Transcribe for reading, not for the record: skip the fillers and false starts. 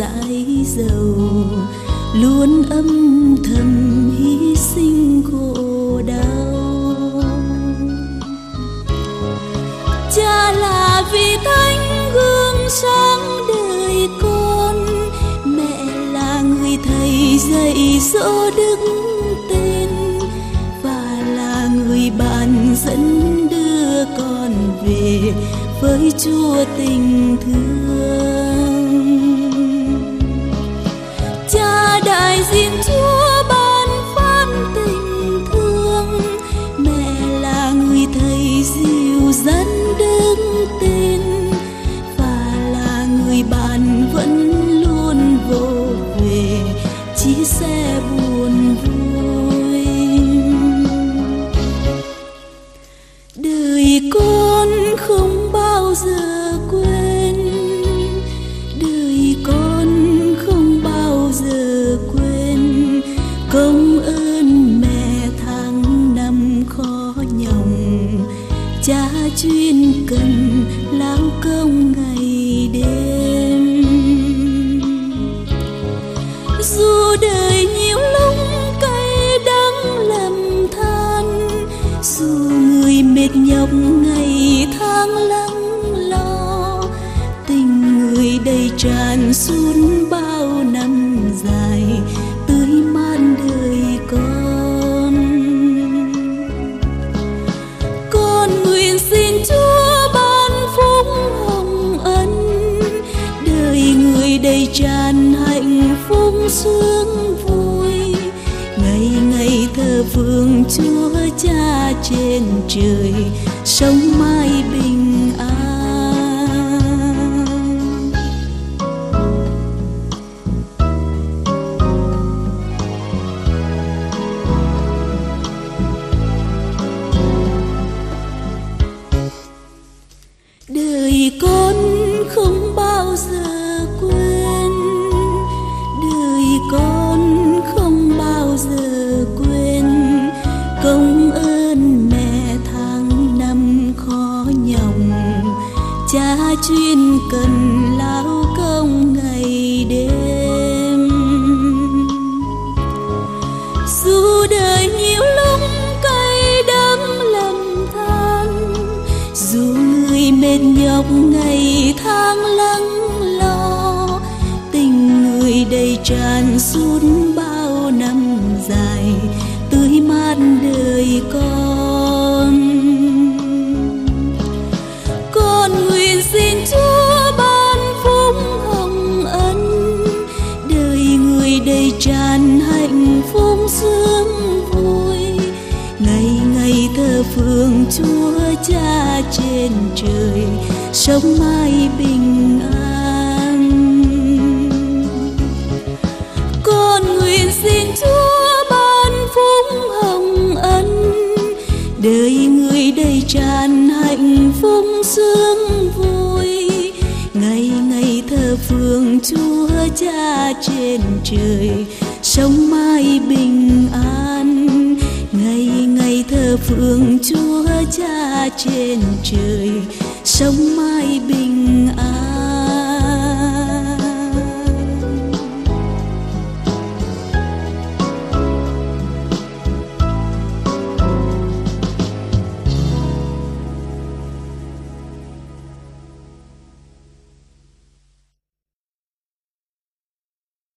rãi dầu, luôn âm thầm hy sinh khổ đau. Cha là vị thánh gương sáng đời con, mẹ là người thầy dạy dỗ đức tin, và là người bạn dẫn đưa con về với Chúa tình thương. Cha đại diện Chúa ban phát tình thương, mẹ là người thầy dìu dắt đức tin, và là người bạn vẫn luôn vô về chia sẻ buồn vui. Đời con không bao giờ quên, đời con không bao giờ quên công ơn mẹ tháng năm khó nhọc, cha chuyên cần lao công ngày đêm. Dù đời nhiều lúc cay đắng lầm than, dù người mệt nhọc ngày tháng lắng lo, tình người đầy tràn suốt bao năm dài tươi man đời con. Con nguyện xin Chúa ban phúc hồng ân, đời người đầy tràn hạnh phúc sướng vui, ngày ngày thờ phượng Chúa Cha trên trời, sống mãi bình an. Đời con không bao giờ quên, đời con không bao giờ quên công ơn mẹ tháng năm khó nhọc, cha chuyên cần lao công ngày đêm. Dù đời nhiều lúc cay đắng lầm than, dù người mệt nhọc ngày tháng lắng lo, tình người đầy tràn suốt bao năm dài tươi mát đời con. Con nguyện xin Chúa ban phúc hồng ân, đời người đầy tràn hạnh phúc sướng vui, ngày ngày thờ phượng Chúa Cha trên trời, sống mãi bình an. Con nguyện xin Chúa ban phúc hồng ân, đời người đầy tràn hạnh phúc sướng vui, ngày ngày thờ phượng Chúa Cha trên trời, sống mãi bình an. Ngày ngày thờ phượng Chúa Cha trên trời, sống mãi bình an.